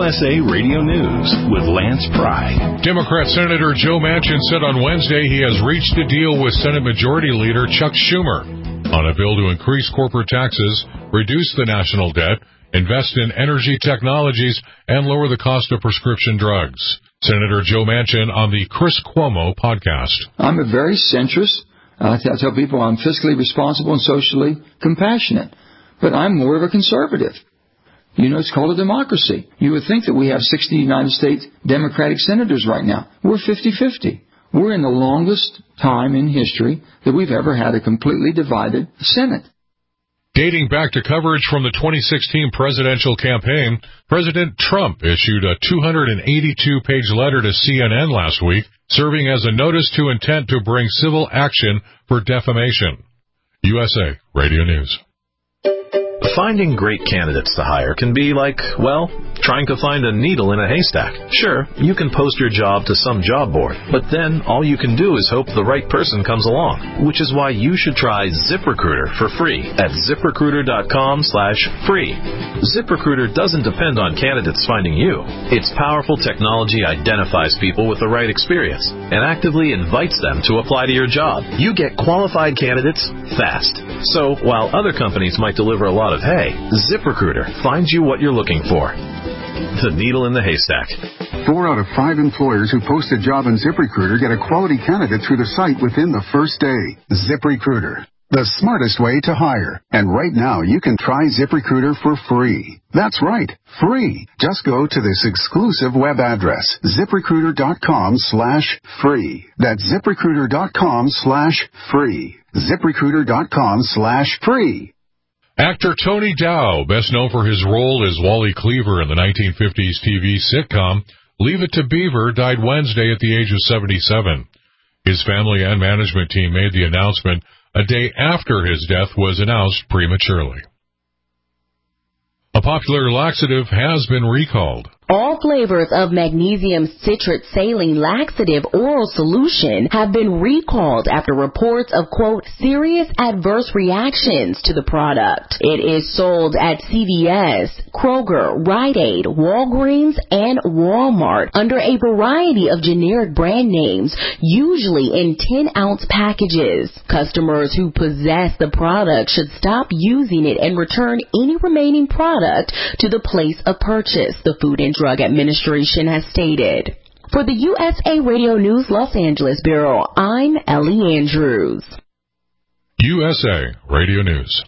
USA Radio News with Lance Pry. Democrat Senator Joe Manchin said on Wednesday he has reached a deal with Senate Majority Leader Chuck Schumer on a bill to increase corporate taxes, reduce the national debt, invest in energy technologies, and lower the cost of prescription drugs. Senator Joe Manchin on the Chris Cuomo podcast. I'm a very centrist. I tell people I'm fiscally responsible and socially compassionate. But I'm more of a conservative. It's called a democracy. You would think that we have 60 United States Democratic senators right now. We're 50-50. We're in the longest time in history that we've ever had a completely divided Senate. Dating back to coverage from the 2016 presidential campaign, President Trump issued a 282-page letter to CNN last week, serving as a notice to intent to bring civil action for defamation. USA Radio News. Finding great candidates to hire can be like, trying to find a needle in a haystack. Sure, you can post your job to some job board, but then all you can do is hope the right person comes along, which is why you should try ZipRecruiter for free at ZipRecruiter.com/free. ZipRecruiter doesn't depend on candidates finding you. Its powerful technology identifies people with the right experience and actively invites them to apply to your job. You get qualified candidates fast. So, while other companies might deliver a lot of hay, ZipRecruiter finds you what you're looking for. The needle in the haystack. 4 out of 5 employers who post a job on ZipRecruiter get a quality candidate through the site within the first day. ZipRecruiter, the smartest way to hire. And right now, you can try ZipRecruiter for free. That's right, free. Just go to this exclusive web address, ZipRecruiter.com/free. That's ZipRecruiter.com/free. ZipRecruiter.com/free. Actor Tony Dow, best known for his role as Wally Cleaver in the 1950s TV sitcom Leave It to Beaver, died Wednesday at the age of 77. His family and management team made the announcement a day after his death was announced prematurely. A popular laxative has been recalled. All flavors of magnesium citrate saline laxative oral solution have been recalled after reports of, quote, serious adverse reactions to the product. It is sold at CVS, Kroger, Rite Aid, Walgreens, and Walmart under a variety of generic brand names, usually in 10-ounce packages. Customers who possess the product should stop using it and return any remaining product to the place of purchase, the Food and Drug Administration has stated. For the USA Radio News Los Angeles Bureau, I'm Ellie Andrews. USA Radio News.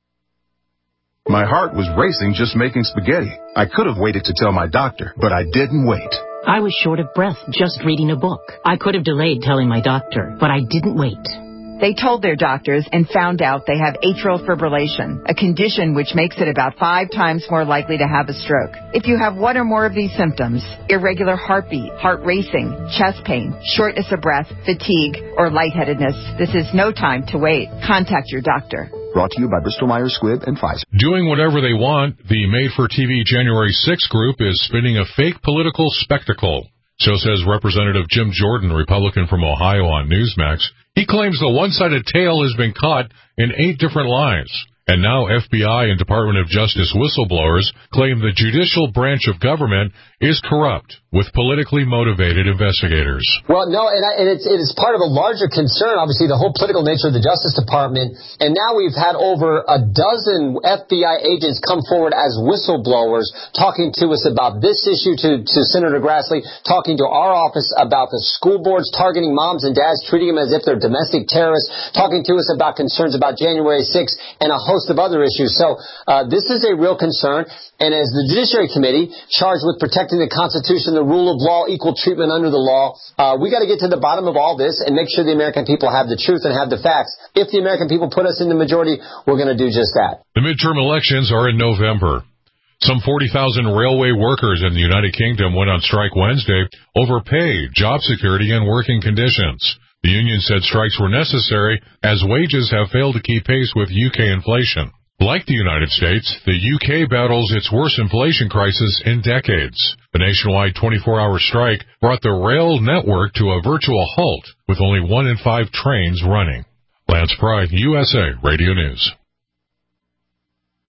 My heart was racing just making spaghetti. I could have waited to tell my doctor, but I didn't wait. I was short of breath just reading a book. I could have delayed telling my doctor, but I didn't wait. They told their doctors and found out they have atrial fibrillation, a condition which makes it about 5 times more likely to have a stroke. If you have one or more of these symptoms, irregular heartbeat, heart racing, chest pain, shortness of breath, fatigue, or lightheadedness, this is no time to wait. Contact your doctor. Brought to you by Bristol-Myers Squibb and Pfizer. Doing whatever they want, the Made-for-TV January 6 group is spinning a fake political spectacle. So says Representative Jim Jordan, Republican from Ohio, on Newsmax. He claims the one-sided tale has been caught in 8 different lies. And now FBI and Department of Justice whistleblowers claim the judicial branch of government is corrupt with politically motivated investigators. Well, no, and it's part of a larger concern, obviously, the whole political nature of the Justice Department. And now we've had over a dozen FBI agents come forward as whistleblowers talking to us about this issue to Senator Grassley, talking to our office about the school boards targeting moms and dads, treating them as if they're domestic terrorists, talking to us about concerns about January 6th and a host of other issues. So this is a real concern. And as the Judiciary Committee, charged with protecting the Constitution, the rule of law, equal treatment under the law, we got to get to the bottom of all this and make sure the American people have the truth and have the facts. If the American people put us in the majority, we're going to do just that. The midterm elections are in November. Some 40,000 railway workers in the United Kingdom went on strike Wednesday over pay, job security, and working conditions. The union said strikes were necessary as wages have failed to keep pace with UK inflation. Like the United States, the UK battles its worst inflation crisis in decades. The nationwide 24-hour strike brought the rail network to a virtual halt, with only 1 in 5 trains running. Lance Pry, USA Radio News.